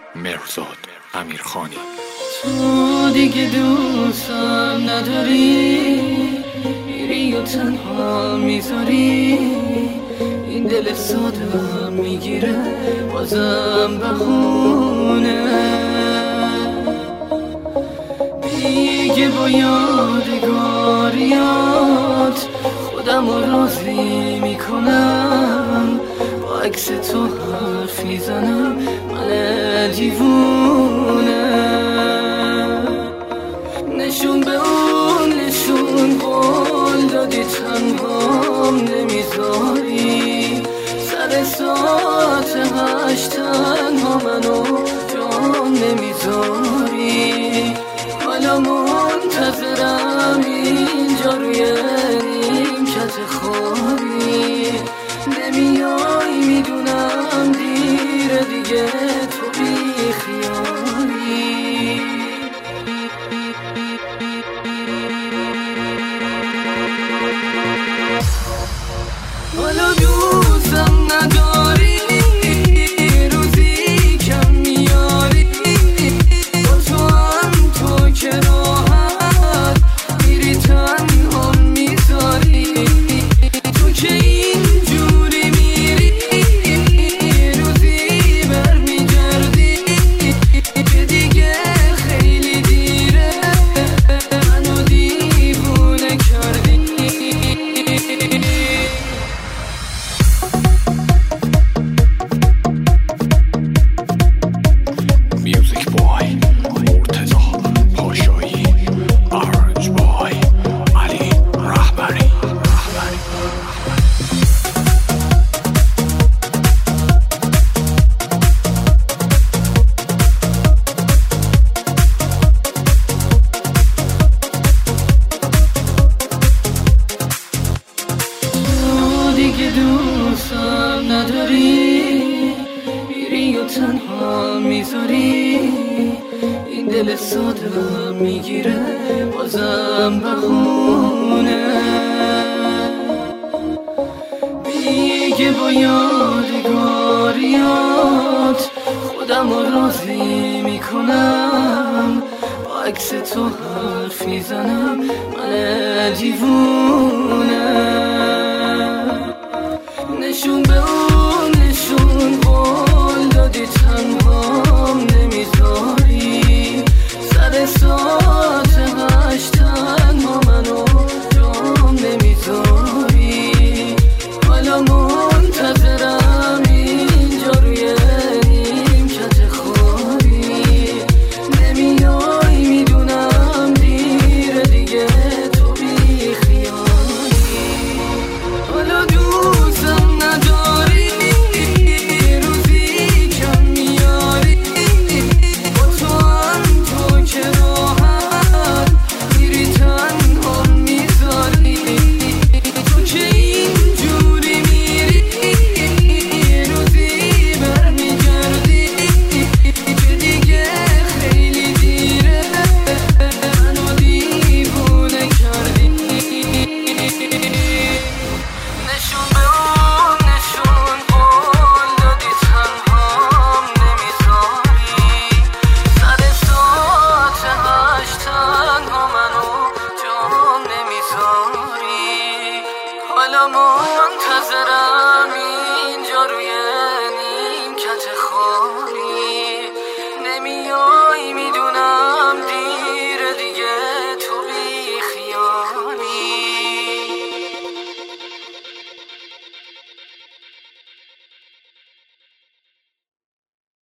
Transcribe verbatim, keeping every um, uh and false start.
مرزاد امیرخانی. تو دیگه دوستم نداری، میری و تنها میذاری، این دل سادم میگیره بازم بخونه. دیگه با یادگاریات خودم رو راضی میکنم، با عکس تو حرف میزنم من دیوونه. نشون به اون نشون قول دادی تنهام نمیذاری، سر ساعت هشت تنها منو جام نمیذاری. حالا منتظرم اینجا روی نیمکت خوابی، نمیای میدونم دیره دیگه تو بی خیالی. حالا دوستم نداری، روزی کم میاری، با تو هم تو که راحت میری تنها میذاری. تو که اینجوری میری روزی برمیگردی، که دیگه خیلی دیره منو دیوونه کردی. میوزیک بای مرتضی پاشایی، آرنج بای علی رهبری. تو دیگه دوستم نداری، میری و تنها میذاری، این دل سادم میگیره بازم بخونه. دیگه با یادگاریات خودم رو راضی میکنم، با عکس تو حرف میزنم من دیوونه. نشون به اون